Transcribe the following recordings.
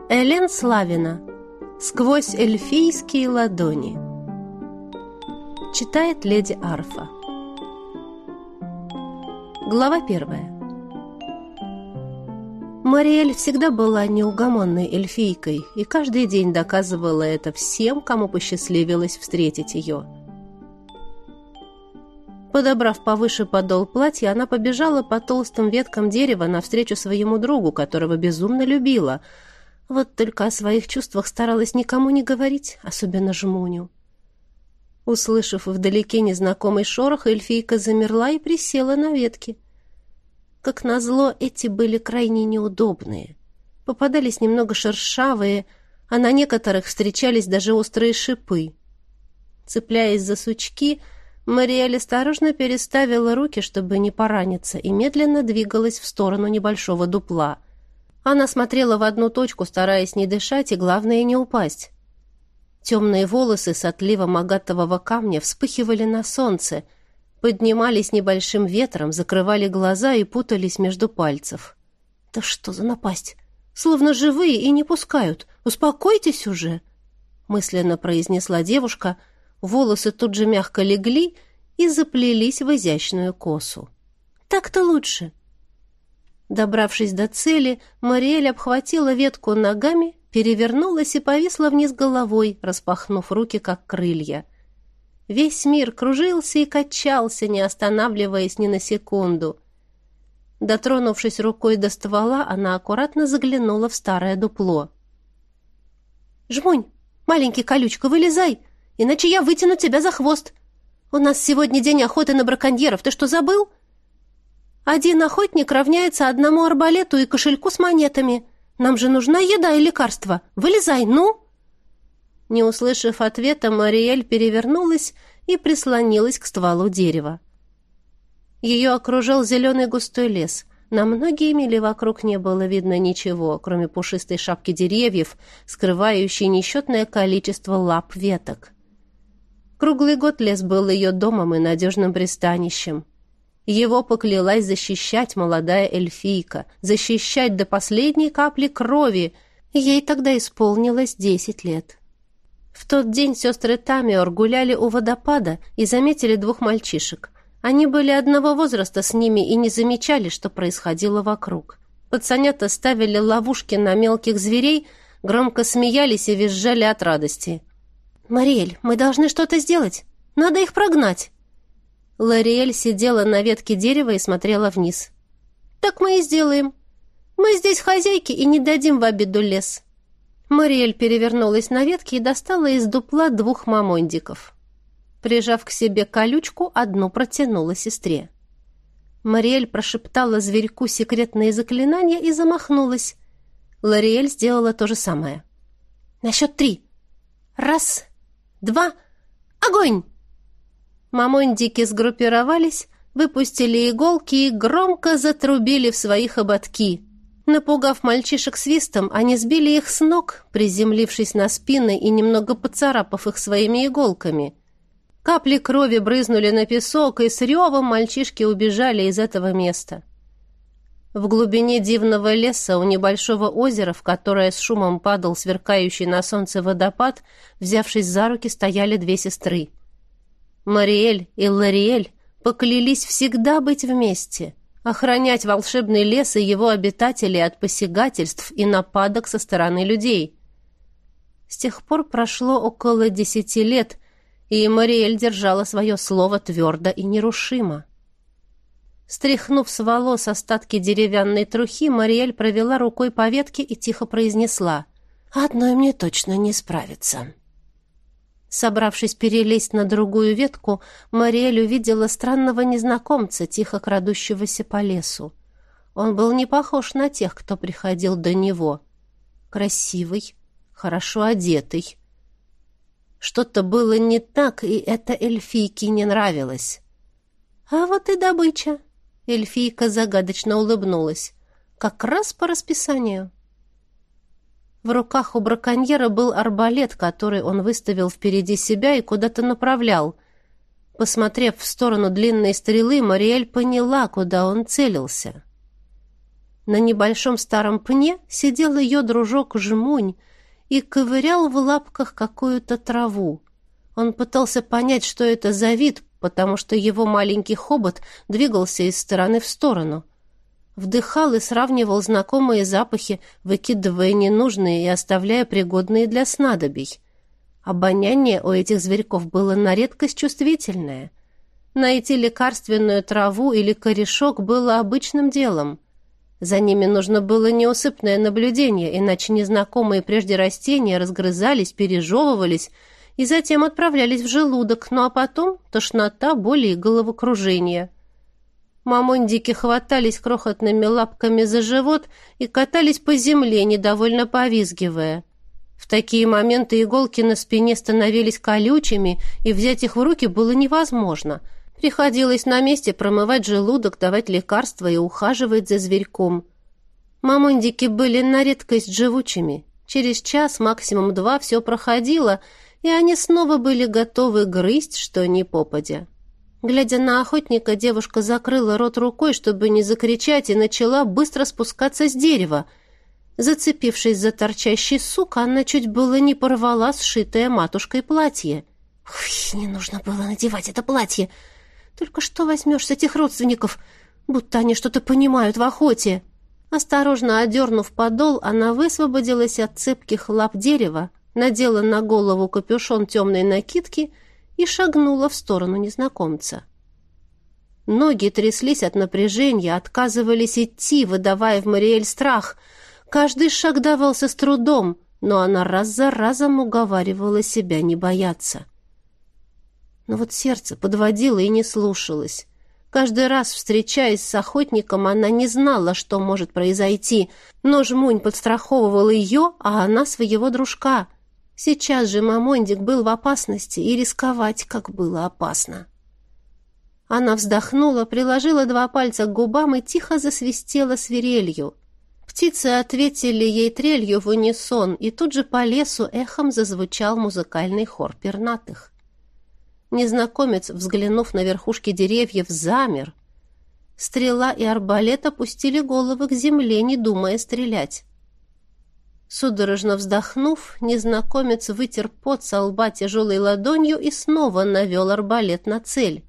Элен Славина. «Сквозь эльфийские ладони». Читает леди Арфа. Глава 1. Мариэль всегда была неугомонной эльфийкой и каждый день доказывала это всем, кому посчастливилось встретить ее. Подобрав повыше подол платья, она побежала по толстым веткам дерева навстречу своему другу, которого безумно любила. Вот только о своих чувствах старалась никому не говорить, особенно Жмуню. Услышав вдалеке незнакомый шорох, эльфийка замерла и присела на ветки. Как назло, эти были крайне неудобные. Попадались немного шершавые, а на некоторых встречались даже острые шипы. Цепляясь за сучки, Мариэль осторожно переставила руки, чтобы не пораниться, и медленно двигалась в сторону небольшого дупла. Она смотрела в одну точку, стараясь не дышать и, главное, не упасть. Темные волосы с отливом агатового камня вспыхивали на солнце, поднимались небольшим ветром, закрывали глаза и путались между пальцев. «Да что за напасть? Словно живые и не пускают. Успокойтесь уже!» мысленно произнесла девушка. Волосы тут же мягко легли и заплелись в изящную косу. «Так-то лучше!» Добравшись до цели, Мариэль обхватила ветку ногами, перевернулась и повисла вниз головой, распахнув руки, как крылья. Весь мир кружился и качался, не останавливаясь ни на секунду. Дотронувшись рукой до ствола, она аккуратно заглянула в старое дупло. «Жмунь, маленький колючка, вылезай, иначе я вытяну тебя за хвост. У нас сегодня день охоты на браконьеров, ты что, забыл? Один охотник равняется одному арбалету и кошельку с монетами. Нам же нужна еда и лекарства. Вылезай, ну!» Не услышав ответа, Мариэль перевернулась и прислонилась к стволу дерева. Ее окружал зеленый густой лес. На многие мили вокруг не было видно ничего, кроме пушистой шапки деревьев, скрывающей несчетное количество лап веток. Круглый год лес был ее домом и надежным пристанищем. Его поклялась защищать молодая эльфийка, защищать до последней капли крови. Ей тогда исполнилось 10 лет. В тот день сестры Тамиор гуляли у водопада и заметили 2 мальчишек. Они были одного возраста с ними и не замечали, что происходило вокруг. Пацанята ставили ловушки на мелких зверей, громко смеялись и визжали от радости. «Мариэль, мы должны что-то сделать. Надо их прогнать». Лориэль сидела на ветке дерева и смотрела вниз. «Так мы и сделаем. Мы здесь хозяйки и не дадим в обиду лес». Мариэль перевернулась на ветке и достала из дупла 2 мамондиков. Прижав к себе колючку, одну протянула сестре. Мариэль прошептала зверьку секретные заклинания и замахнулась. Лориэль сделала то же самое. «На счет 3. 1, 2, огонь!» Мамондики сгруппировались, выпустили иголки и громко затрубили в свои хоботки. Напугав мальчишек свистом, они сбили их с ног, приземлившись на спины и немного поцарапав их своими иголками. Капли крови брызнули на песок, и с ревом мальчишки убежали из этого места. В глубине дивного леса у небольшого озера, в которое с шумом падал сверкающий на солнце водопад, взявшись за руки, стояли 2 сестры. Мариэль и Лориэль поклялись всегда быть вместе, охранять волшебный лес и его обитателей от посягательств и нападок со стороны людей. С тех пор прошло около 10 лет, и Мариэль держала свое слово твердо и нерушимо. Стряхнув с волос остатки деревянной трухи, Мариэль провела рукой по ветке и тихо произнесла: «Одной мне точно не справиться». Собравшись перелезть на другую ветку, Мариэль увидела странного незнакомца, тихо крадущегося по лесу. Он был не похож на тех, кто приходил до него. Красивый, хорошо одетый. Что-то было не так, и это эльфийке не нравилось. «А вот и добыча!» Эльфийка загадочно улыбнулась. «Как раз по расписанию». В руках у браконьера был арбалет, который он выставил впереди себя и куда-то направлял. Посмотрев в сторону длинной стрелы, Мариэль поняла, куда он целился. На небольшом старом пне сидел ее дружок Жмунь и ковырял в лапках какую-то траву. Он пытался понять, что это за вид, потому что его маленький хобот двигался из стороны в сторону. Вдыхал и сравнивал знакомые запахи, выкидывая ненужные и оставляя пригодные для снадобий. Обоняние у этих зверьков было на редкость чувствительное. Найти лекарственную траву или корешок было обычным делом. За ними нужно было неусыпное наблюдение, иначе незнакомые прежде растения разгрызались, пережевывались и затем отправлялись в желудок, ну а потом тошнота, боли и головокружение. Мамондики хватались крохотными лапками за живот и катались по земле, недовольно повизгивая. В такие моменты иголки на спине становились колючими, и взять их в руки было невозможно. Приходилось на месте промывать желудок, давать лекарства и ухаживать за зверьком. Мамондики были на редкость живучими. Через час, максимум 2, все проходило, и они снова были готовы грызть, что ни попадя. Глядя на охотника, девушка закрыла рот рукой, чтобы не закричать, и начала быстро спускаться с дерева. Зацепившись за торчащий сук, она чуть было не порвала сшитое матушкой платье. «Ой, не нужно было надевать это платье! Только что возьмешь с этих родственников, будто они что-то понимают в охоте!» Осторожно одернув подол, она высвободилась от цепких лап дерева, надела на голову капюшон темной накидки и шагнула в сторону незнакомца. Ноги тряслись от напряжения, отказывались идти, выдавая в Мариэль страх. Каждый шаг давался с трудом, но она раз за разом уговаривала себя не бояться. Но вот сердце подводило и не слушалось. Каждый раз, встречаясь с охотником, она не знала, что может произойти, но Жмунь подстраховывал ее, а она своего дружка. Сейчас же Мамондик был в опасности, и рисковать как было опасно. Она вздохнула, приложила 2 пальца к губам и тихо засвистела свирелью. Птицы ответили ей трелью в унисон, и тут же по лесу эхом зазвучал музыкальный хор пернатых. Незнакомец, взглянув на верхушки деревьев, замер. Стрела и арбалет опустили головы к земле, не думая стрелять. Судорожно вздохнув, незнакомец вытер пот со лба тяжелой ладонью и снова навел арбалет на цель.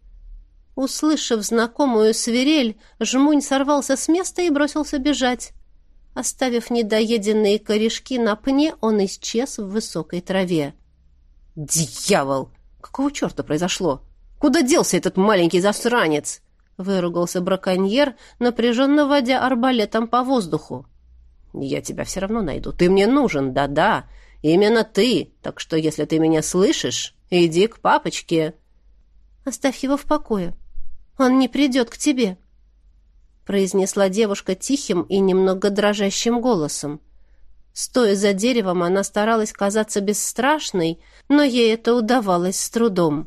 Услышав знакомую свирель, Жмунь сорвался с места и бросился бежать. Оставив недоеденные корешки на пне, он исчез в высокой траве. «Дьявол! Какого черта произошло? Куда делся этот маленький засранец?» — выругался браконьер, напряженно водя арбалетом по воздуху. «Я тебя все равно найду. Ты мне нужен, да-да. Именно ты. Так что, если ты меня слышишь, иди к папочке». «Оставь его в покое. Он не придет к тебе», — произнесла девушка тихим и немного дрожащим голосом. Стоя за деревом, она старалась казаться бесстрашной, но ей это удавалось с трудом.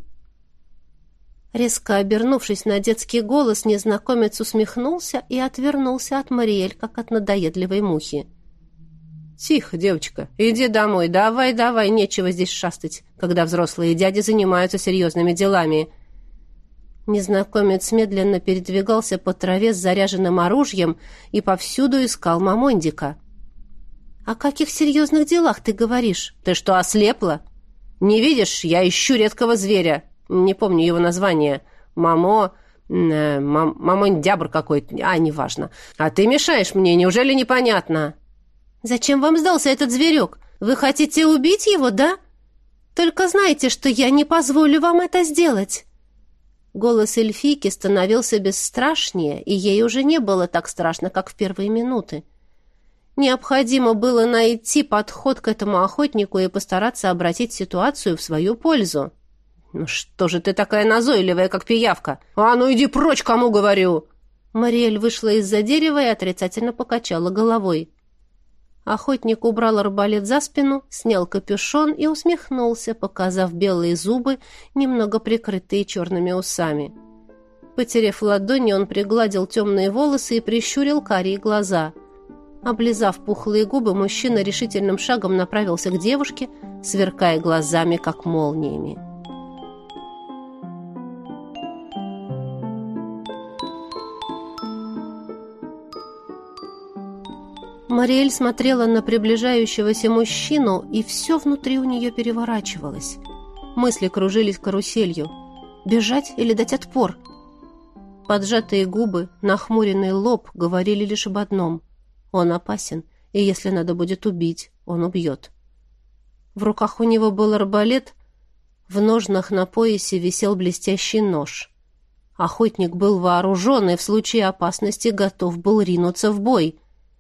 Резко обернувшись на детский голос, незнакомец усмехнулся и отвернулся от Мариэль, как от надоедливой мухи. «Тихо, девочка, иди домой, давай, нечего здесь шастать, когда взрослые дяди занимаются серьезными делами». Незнакомец медленно передвигался по траве с заряженным оружием и повсюду искал Мамондика. «О каких серьезных делах ты говоришь? Ты что, ослепла? Не видишь, я ищу редкого зверя. Не помню его название. Мамондябр какой-то. Неважно. А ты мешаешь мне, неужели непонятно?» «Зачем вам сдался этот зверек? Вы хотите убить его, да? Только знайте, что я не позволю вам это сделать». Голос эльфийки становился бесстрашнее, и ей уже не было так страшно, как в первые минуты. Необходимо было найти подход к этому охотнику и постараться обратить ситуацию в свою пользу. «Ну что же ты такая назойливая, как пиявка? А ну иди прочь, кому говорю!» Мариэль вышла из-за дерева и отрицательно покачала головой. Охотник убрал арбалет за спину, снял капюшон и усмехнулся, показав белые зубы, немного прикрытые черными усами. Потерев ладони, он пригладил темные волосы и прищурил карие глаза. Облизав пухлые губы, мужчина решительным шагом направился к девушке, сверкая глазами, как молниями. Мариэль смотрела на приближающегося мужчину, и все внутри у нее переворачивалось. Мысли кружились каруселью. Бежать или дать отпор? Поджатые губы, нахмуренный лоб говорили лишь об одном. Он опасен, и если надо будет убить, он убьет. В руках у него был арбалет, в ножнах на поясе висел блестящий нож. Охотник был вооружен и в случае опасности готов был ринуться в бой.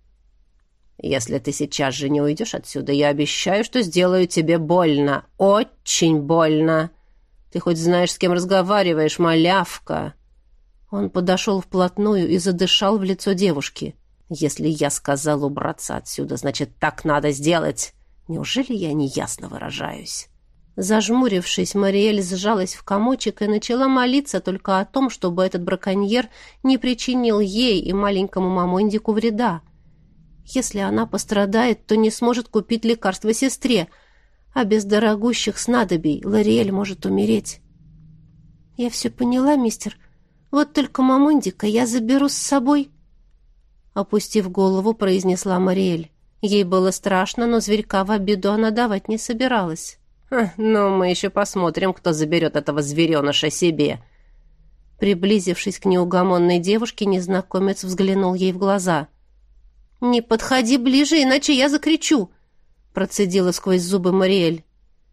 «Если ты сейчас же не уйдешь отсюда, я обещаю, что сделаю тебе больно. Очень больно. Ты хоть знаешь, с кем разговариваешь, малявка?» Он подошел вплотную и задышал в лицо девушки. «Если я сказал убраться отсюда, значит, так надо сделать. Неужели я неясно выражаюсь?» Зажмурившись, Мариэль сжалась в комочек и начала молиться только о том, чтобы этот браконьер не причинил ей и маленькому мамондику вреда. Если она пострадает, то не сможет купить лекарство сестре, а без дорогущих снадобий Лориэль может умереть. «Я все поняла, мистер. Вот только мамондика я заберу с собой», — опустив голову, произнесла Мариэль. Ей было страшно, но зверька в обиду она давать не собиралась. «Ну, мы еще посмотрим, кто заберет этого звереныша себе». Приблизившись к неугомонной девушке, незнакомец взглянул ей в глаза. «Не подходи ближе, иначе я закричу», — процедила сквозь зубы Мариэль.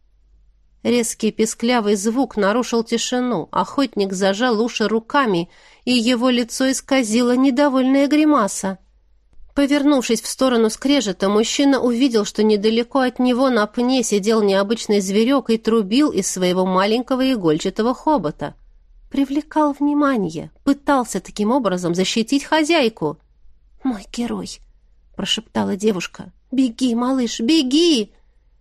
Резкий писклявый звук нарушил тишину. Охотник зажал уши руками, и его лицо исказило недовольная гримаса. Повернувшись в сторону скрежета, мужчина увидел, что недалеко от него на пне сидел необычный зверек и трубил из своего маленького игольчатого хобота. Привлекал внимание, пытался таким образом защитить хозяйку. «Мой герой», — прошептала девушка. «Беги, малыш, беги!»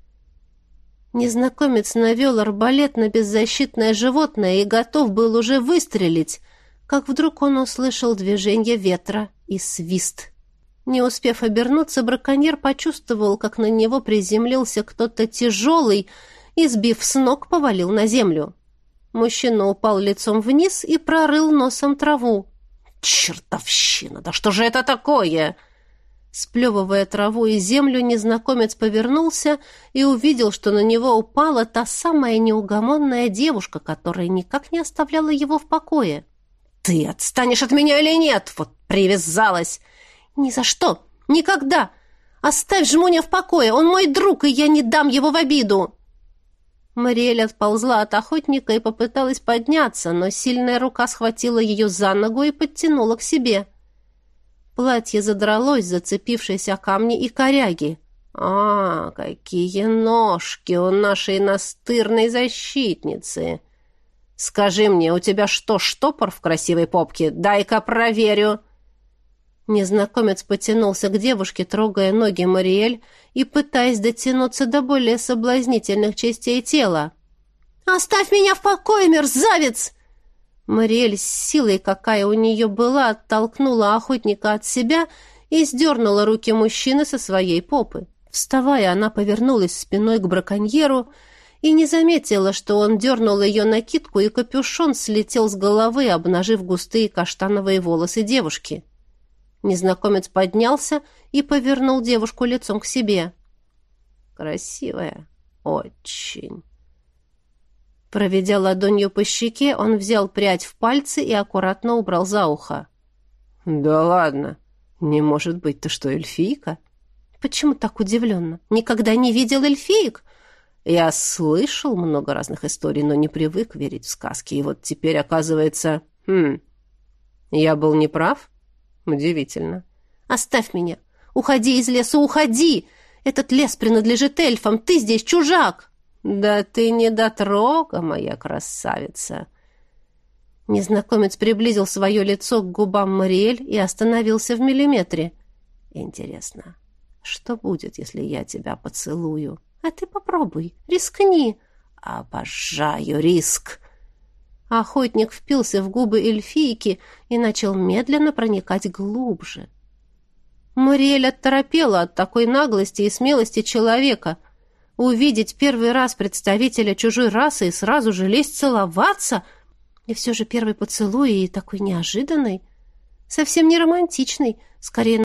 Незнакомец навел арбалет на беззащитное животное и готов был уже выстрелить, как вдруг он услышал движение ветра и свист. Не успев обернуться, браконьер почувствовал, как на него приземлился кто-то тяжелый и, сбив с ног, повалил на землю. Мужчина упал лицом вниз и прорыл носом траву. «Чертовщина! Да что же это такое?» Сплевывая траву и землю, незнакомец повернулся и увидел, что на него упала та самая неугомонная девушка, которая никак не оставляла его в покое. «Ты отстанешь от меня или нет? Вот привязалась!» «Ни за что! Никогда! Оставь Жмуня в покое! Он мой друг, и я не дам его в обиду!» Мариэль отползла от охотника и попыталась подняться, но сильная рука схватила ее за ногу и подтянула к себе. Платье задралось, зацепившись о камни и коряги. «А, какие ножки у нашей настырной защитницы! Скажи мне, у тебя что, штопор в красивой попке? Дай-ка проверю!» Незнакомец потянулся к девушке, трогая ноги Мариэль и пытаясь дотянуться до более соблазнительных частей тела. «Оставь меня в покое, мерзавец!» Мариэль с силой, какая у нее была, оттолкнула охотника от себя и сдернула руки мужчины со своей попы. Вставая, она повернулась спиной к браконьеру и не заметила, что он дернул ее накидку, и капюшон слетел с головы, обнажив густые каштановые волосы девушки. Незнакомец поднялся и повернул девушку лицом к себе. «Красивая, очень». Проведя ладонью по щеке, он взял прядь в пальцы и аккуратно убрал за ухо. «Да ладно, не может быть, ты что, эльфийка?» «Почему так удивленно? Никогда не видел эльфиек?» «Я слышал много разных историй, но не привык верить в сказки, и вот теперь, оказывается... я был неправ?» «Удивительно». «Оставь меня! Уходи из леса, уходи! Этот лес принадлежит эльфам, ты здесь чужак!» «Да ты не дотрога, моя красавица!» Незнакомец приблизил свое лицо к губам Мариэль и остановился в миллиметре. «Интересно, что будет, если я тебя поцелую? А ты попробуй, рискни!» «Обожаю риск!» Охотник впился в губы эльфийки и начал медленно проникать глубже. Мариэль оторопела от такой наглости и смелости человека. Увидеть первый раз представителя чужой расы и сразу же лезть целоваться, и все же первый поцелуй и такой неожиданный, совсем не романтичный, скорее